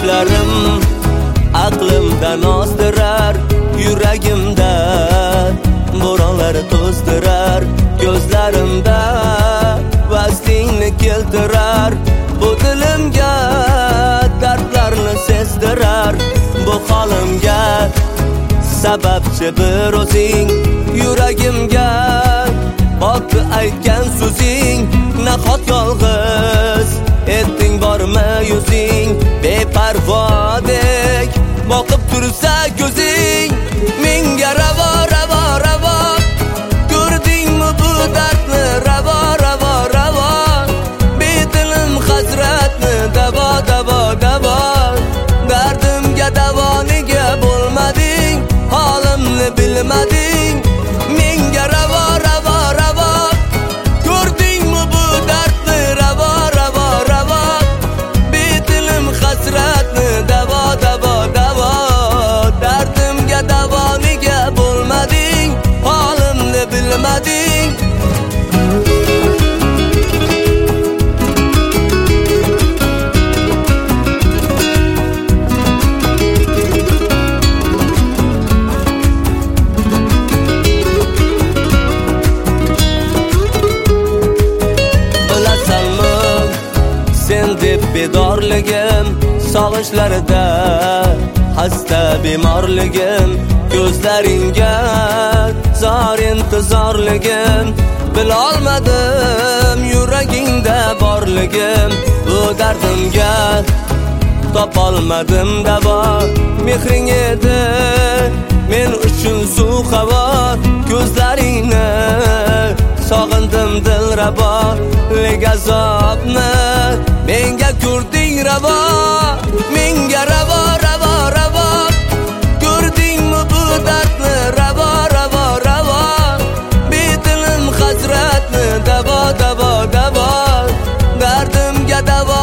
So'zlarim aqlimdan ozdirar, yuragimda bo'ronlar to'zdirar, ko'zlarimda vaslingni keltirar, bu dilimga dardlarni sezdirar, bu holimga sababchi bir o'zing, yuragimga botdi aytgan so'zing, nahot yolg'iz etding bormi yuzing, beparvodek boqib tursa ko'zing, menga ravo ravo ravo, ko'rdingmi bu dardni, ravo ravo ravo, betilim hasratni, davo davo davo, dardimga davoniga bo'lmading, holimni bilmading, menga ravo ravo ravo, ko'rdingmi bu dardni, ravo ravo ravo, betilim hasratni, davo davo davo, dardimga davoniga bo'lmading, holimni bilmading. Sen deb bedorligim, sog'ishlarida hasta bemorligim, ko'zlaringga zor intizorligim, bilolmadim yuragingda borligim, bu dardimga topolmadim davo, mehring edi men uchun suv havo, ko'zlaringni sog'indim dilrabo, lek azobni menga ko'rding ravo, menga ravo ravo ravo, ko'rdingmi bu dardni, ravo ravo ravo, betilim hasratni, davo davo davo, dardimga davo